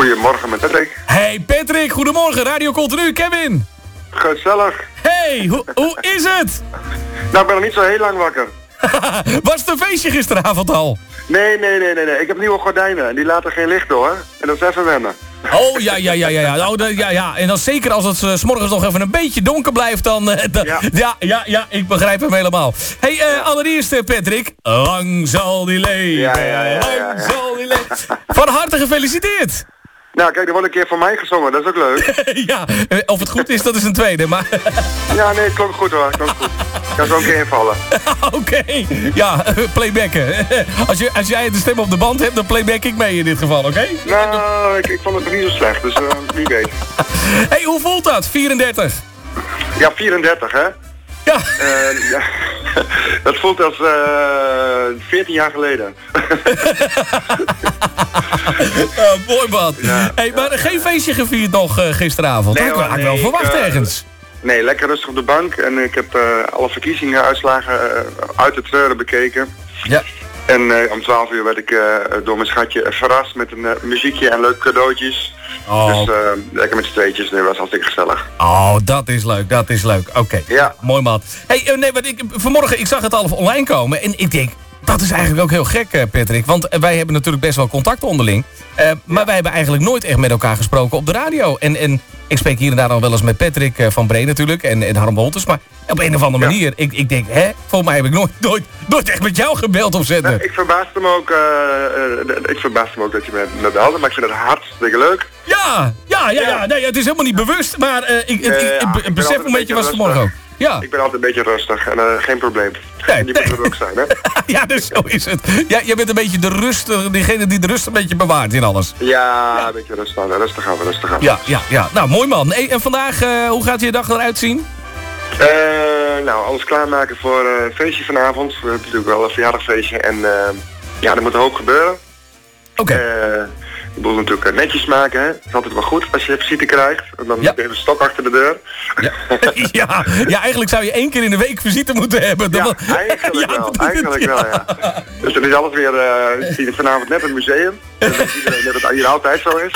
Goedemorgen met Patrick. Hey Patrick, goedemorgen. Radio Continu, Kevin. Gezellig. Hey, hoe is het? Nou, ik ben nog niet zo heel lang wakker. Was het een feestje gisteravond al? Nee. Ik heb nieuwe gordijnen en die laten geen licht door. En dat is even wennen. Oh, ja. Ja. En dan zeker als het 's morgens nog even een beetje donker blijft, dan... Ja, ik begrijp hem helemaal. Hey, allereerst Patrick. Lang zal die leven. Ja. Lang zal die leven. Van harte gefeliciteerd. Nou, kijk, er wordt een keer voor mij gezongen. Dat is ook leuk. Ja, of het goed is, dat is een tweede, maar... Ja, nee, het klonk goed hoor. Ik kan zo een keer invallen. Oké. Ja, playbacken. Als jij de stem op de band hebt, dan playback ik mee in dit geval, oké? Nou, ik vond het nog niet zo slecht, dus wie weet. Hey, hoe voelt dat? 34? Ja, 34 hè? Ja. Ja. Dat voelt als 14 jaar geleden. Mooi man. Ja, hey, maar geen feestje gevierd nog gisteravond? Nee, Dat had ik wel verwacht ergens. Nee, lekker rustig op de bank. En ik heb alle verkiezingen-uitslagen uit de treuren bekeken. Ja. En om 12 uur werd ik door mijn schatje verrast met een muziekje en leuke cadeautjes. Oh. Dus lekker met z'n tweetjes. Nee, was hartstikke gezellig. Oh, dat is leuk. Oké. Ja. Mooi man. Hey, nee, want vanmorgen, ik zag het al online komen en ik denk... Dat is eigenlijk ook heel gek, Patrick. Want wij hebben natuurlijk best wel contact onderling. Maar wij hebben eigenlijk nooit echt met elkaar gesproken op de radio. En ik spreek hier en daar dan wel eens met Patrick van Bree natuurlijk. En Harm Wolters. Maar op een of andere manier. Ik denk, volgens mij heb ik nooit echt met jou gebeld of zetten. Ik verbaasde me ook dat je me belde. Maar ik vind het hartstikke leuk. Ja. Nee, het is helemaal niet bewust. Maar ik besef een beetje was vanmorgen ook. Ja. Ik ben altijd een beetje rustig en geen probleem. Nee, die moet er ook zijn, hè? Ja, dus zo is het. Ja, jij bent een beetje de rust, diegene die de rust een beetje bewaart in alles. Ja, een beetje rustig aan. Rustig aan. Ja. Nou, mooi man. Hey, en vandaag, hoe gaat je dag eruit zien? Nou, alles klaarmaken voor een feestje vanavond. We hebben natuurlijk wel een verjaardagfeestje en ja, er moet een hoop gebeuren. Oké. Je moet natuurlijk netjes maken, hè. Het is altijd wel goed als je visite krijgt. En dan heb je een stok achter de deur. Ja, eigenlijk zou je 1 keer in de week visite moeten hebben. Ja, eigenlijk wel, ja. Dus dan is alles weer, zie je vanavond net een museum. En dan weet iedereen dat het hier altijd zo is.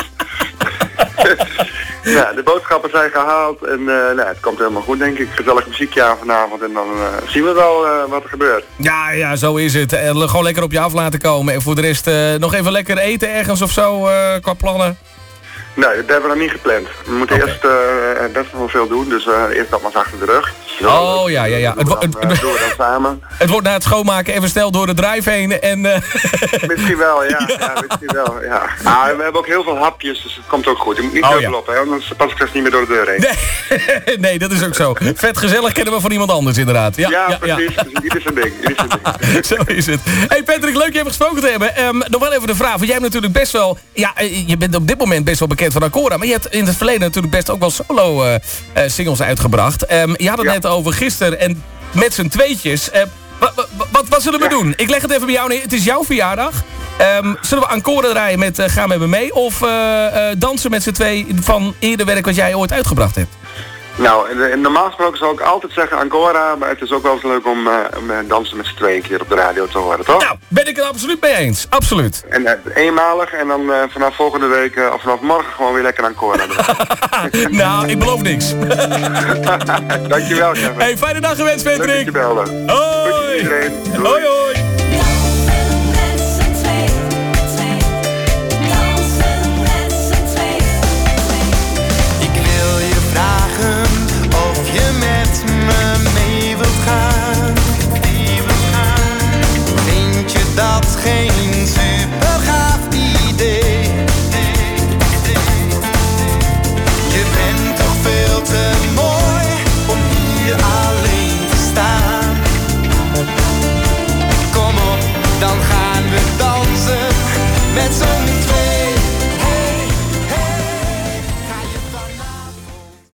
Ja, de boodschappen zijn gehaald en het komt helemaal goed, denk ik. Gezellig muziekje aan vanavond en dan zien we wel wat er gebeurt. Ja, zo is het. Gewoon lekker op je af laten komen. En voor de rest nog even lekker eten ergens of zo qua plannen? Nee, dat hebben we nog niet gepland. We moeten eerst best wel veel doen, dus eerst dat maar eens achter de rug. Oh ja. Doen we dan samen. Het wordt na het schoonmaken even snel door de drive heen en... Misschien wel, ja. Misschien wel, ja. We hebben ook heel veel hapjes, dus het komt ook goed. Je moet niet dubbel op, hè, anders pas ik straks niet meer door de deur heen. Nee, dat is ook zo. Vet gezellig kennen we van iemand anders inderdaad. Ja, precies. Dus dit is een ding. Zo is het. Hey Patrick, leuk je even gesproken te hebben. Nog wel even de vraag, want jij hebt natuurlijk best wel... Ja, je bent op dit moment best wel bekend van Ancora, maar je hebt in het verleden natuurlijk best ook wel solo singles uitgebracht. Je had het net over gisteren en met z'n tweetjes. Wat zullen we doen? Ik leg het even bij jou neer. Het is jouw verjaardag. Zullen we Ancora draaien met Ga met me mee? Of dansen met z'n twee van eerder werk wat jij ooit uitgebracht hebt? Nou, normaal gesproken zou ik altijd zeggen Ancora, maar het is ook wel eens leuk om dansen met z'n tweeën een keer op de radio te horen, toch? Nou, ben ik het absoluut mee eens. Absoluut. En eenmalig en dan vanaf volgende week of vanaf morgen gewoon weer lekker Ancora. Nou, ik beloof niks. Dankjewel, Kevin. Hey, fijne dag gewenst, Patrick. Leuk dat je belde. Hoi. Goed iedereen. Hoi.